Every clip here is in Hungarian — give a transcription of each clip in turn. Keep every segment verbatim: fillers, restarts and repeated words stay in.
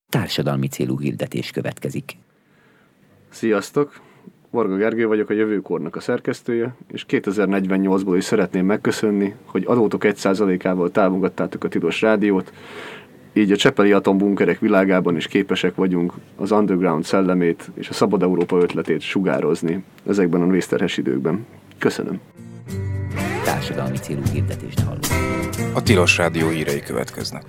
Társadalmi célú hirdetés következik. Sziasztok! Varga Gergő vagyok, a Jövőkornak a szerkesztője, és kétezer-negyvennyolcból is szeretném megköszönni, hogy adótok egy százalékával támogattátok a Tilos Rádiót, így a csepeli atombunkerek világában is képesek vagyunk az underground szellemét és a Szabad Európa ötletét sugározni ezekben a vészterhes időkben. Köszönöm! Társadalmi célú hirdetést hallunk. A Tilos Rádió hírei következnek.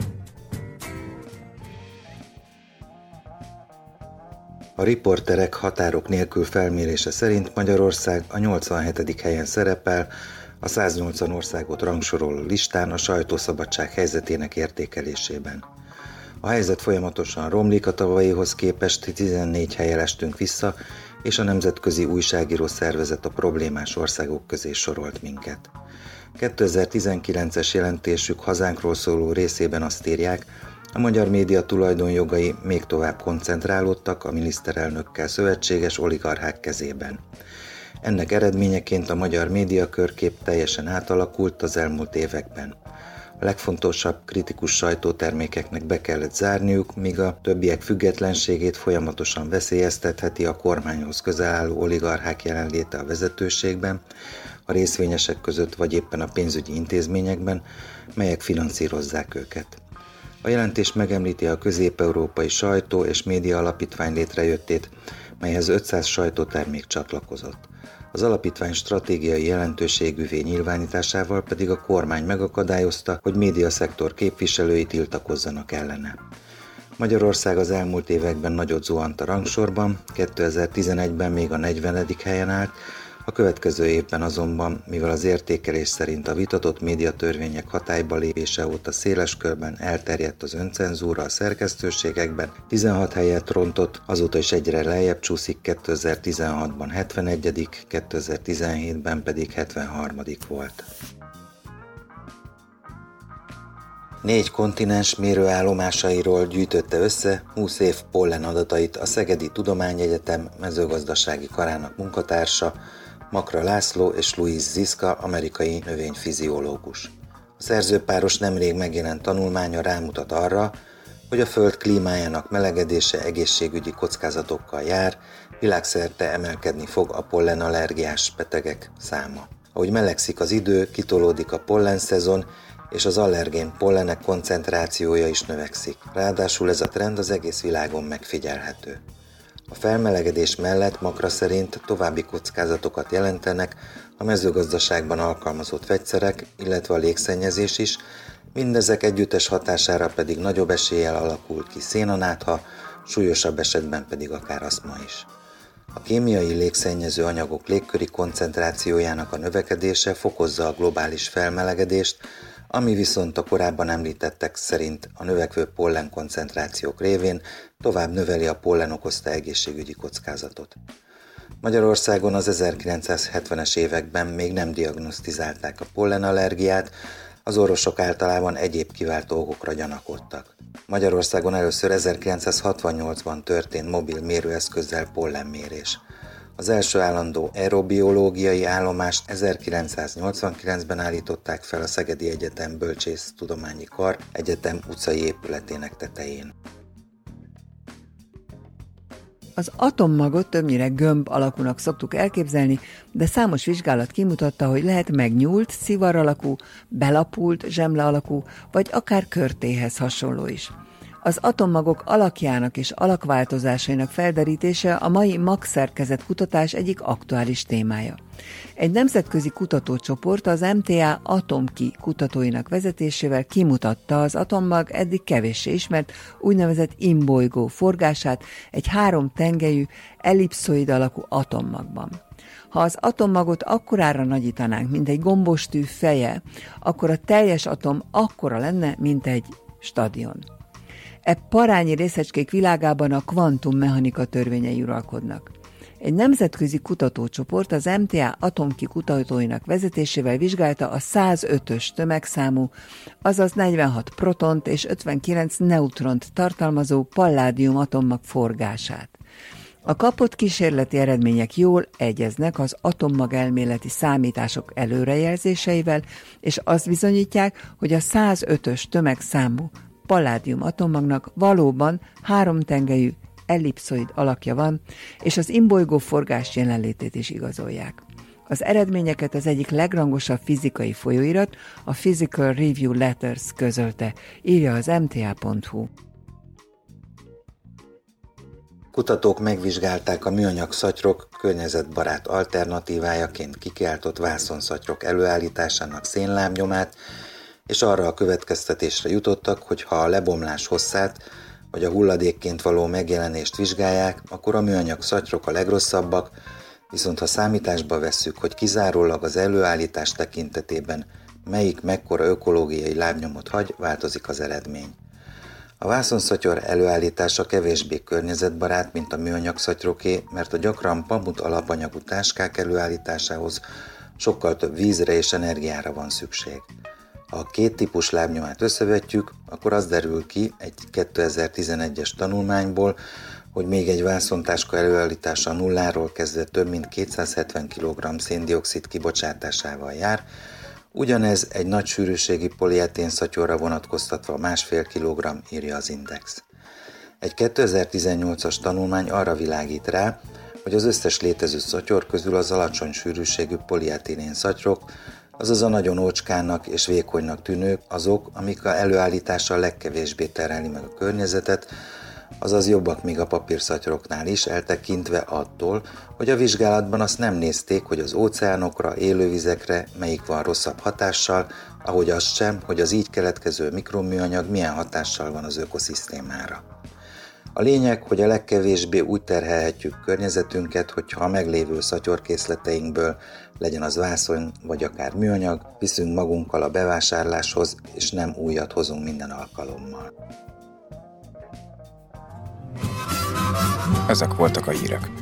A riporterek határok nélkül felmérése szerint Magyarország a nyolcvanhetedik helyen szerepel a száznyolcvan országot rangsoroló listán a sajtószabadság helyzetének értékelésében. A helyzet folyamatosan romlik, a tavalyihoz képest tizennégy helyen estünk vissza, és a Nemzetközi Újságíró Szervezet a problémás országok közé sorolt minket. kétezer-tizenkilences jelentésük hazánkról szóló részében azt írják, a magyar média tulajdonjogai még tovább koncentrálódtak a miniszterelnökkel szövetséges oligarchák kezében. Ennek eredményeként a magyar médiakörkép teljesen átalakult az elmúlt években. A legfontosabb kritikus sajtótermékeknek be kellett zárniuk, míg a többiek függetlenségét folyamatosan veszélyeztetheti a kormányhoz közel álló oligarchák jelenléte a vezetőségben, a részvényesek között vagy éppen a pénzügyi intézményekben, melyek finanszírozzák őket. A jelentés megemlíti a Közép-Európai Sajtó és Média Alapítvány létrejöttét, melyhez ötszáz sajtótermék csatlakozott. Az alapítvány stratégiai jelentőségűvé nyilvánításával pedig a kormány megakadályozta, hogy médiaszektor képviselői tiltakozzanak ellene. Magyarország az elmúlt években nagyot zuhant a rangsorban, kétezer-tizenegyben még a negyvenedik helyen állt, a következő évben azonban, mivel az értékelés szerint a vitatott médiatörvények hatályba lépése óta széles körben elterjedt az öncenzúra a szerkesztőségekben, tizenhat helyet rontott, azóta is egyre lejjebb csúszik, kétezer-tizenhatban hetvenegyedik, kétezer-tizenhétben pedig hetvenharmadik volt. Négy kontinens mérőállomásairól gyűjtötte össze húsz év pollen adatait a Szegedi Tudományegyetem mezőgazdasági karának munkatársa, Makra László és Louise Ziska, amerikai növényfiziológus. A szerzőpáros nemrég megjelent tanulmánya rámutat arra, hogy a Föld klímájának melegedése egészségügyi kockázatokkal jár, világszerte emelkedni fog a pollenallergiás betegek száma. Ahogy melegszik az idő, kitolódik a pollenszezon, és az allergén pollenek koncentrációja is növekszik. Ráadásul ez a trend az egész világon megfigyelhető. A felmelegedés mellett Makra szerint további kockázatokat jelentenek a mezőgazdaságban alkalmazott vegyszerek, illetve a légszennyezés is, mindezek együttes hatására pedig nagyobb eséllyel alakul ki szénanátha, súlyosabb esetben pedig akár asztma is. A kémiai légszennyező anyagok légköri koncentrációjának a növekedése fokozza a globális felmelegedést, ami viszont a korábban említettek szerint a növekvő pollen koncentrációk révén tovább növeli a pollen okozta egészségügyi kockázatot. Magyarországon az ezerkilencszázhetvenes években még nem diagnosztizálták a pollenallergiát, az orvosok általában egyéb kiváltó okokra gyanakodtak. Magyarországon először ezerkilencszázhatvannyolcban történt mobil mérőeszközzel pollenmérés. Az első állandó aerobiológiai állomást ezerkilencszáznyolcvankilencben állították fel a Szegedi Egyetem Bölcsésztudományi Kar egyetem utcai épületének tetején. Az atommagot többnyire gömb alakúnak szoktuk elképzelni, de számos vizsgálat kimutatta, hogy lehet megnyúlt, szivar alakú, belapult, zsemle alakú, vagy akár körtéhez hasonló is. Az atommagok alakjának és alakváltozásainak felderítése a mai magszerkezet kutatás egyik aktuális témája. Egy nemzetközi kutatócsoport az em té á Atomki kutatóinak vezetésével kimutatta az atommag eddig kevéssé ismert úgynevezett imbolygó forgását egy három tengelyű, ellipszoid alakú atommagban. Ha az atommagot akkorára nagyítanánk, mint egy gombostű feje, akkor a teljes atom akkora lenne, mint egy stadion. E parányi részecskék világában a kvantummechanika törvényei uralkodnak. Egy nemzetközi kutatócsoport az em té á Atomki kutatóinak vezetésével vizsgálta a százötös tömegszámú, azaz negyvenhat protont és ötvenkilenc neutront tartalmazó palládium atommag forgását. A kapott kísérleti eredmények jól egyeznek az atommag elméleti számítások előrejelzéseivel, és azt bizonyítják, hogy a százötös tömegszámú palládium atommagnak valóban háromtengelyű ellipszoid alakja van, és az imbolygó forgás jelenlétét is igazolják. Az eredményeket az egyik legrangosabb fizikai folyóirat, a Physical Review Letters közölte, írja az em té á pont hú. Kutatók megvizsgálták a műanyag szatyrok környezetbarát alternatívájaként kikiáltott vászonszatyrok előállításának szénlábnyomát, és arra a következtetésre jutottak, hogy ha a lebomlás hosszát vagy a hulladékként való megjelenést vizsgálják, akkor a műanyag szatyrok a legrosszabbak, viszont ha számításba vesszük, hogy kizárólag az előállítás tekintetében melyik mekkora ökológiai lábnyomot hagy, változik az eredmény. A vászonszatyor előállítása kevésbé környezetbarát, mint a műanyag szatyroké, mert a gyakran pamut alapanyagú táskák előállításához sokkal több vízre és energiára van szükség. Ha a két típus lábnyomát összevetjük, akkor az derül ki egy kétezer-tizenegyes tanulmányból, hogy még egy vászontáska előállítása nulláról kezdve több mint kétszázhetven kilogramm szén-dioxid kibocsátásával jár, ugyanez egy nagy sűrűségi polietén szatyorra vonatkoztatva másfél kilogramm, írja az Index. Egy kétezer-tizennyolcas tanulmány arra világít rá, hogy az összes létező szatyor közül az alacsony sűrűségű polietilén szatyrok, azaz a nagyon ócskának és vékonynak tűnők azok, amik a előállítással legkevésbé terheli meg a környezetet, azaz jobbak még a papírszatyroknál is, eltekintve attól, hogy a vizsgálatban azt nem nézték, hogy az óceánokra, élővizekre melyik van rosszabb hatással, ahogy azt sem, hogy az így keletkező mikroműanyag milyen hatással van az ökoszisztémára. A lényeg, hogy a legkevésbé úgy terhelhetjük környezetünket, hogyha a meglévő szatyorkészleteinkből, legyen az vászon vagy akár műanyag, viszünk magunkkal a bevásárláshoz, és nem újat hozunk minden alkalommal. Ezek voltak a hírek.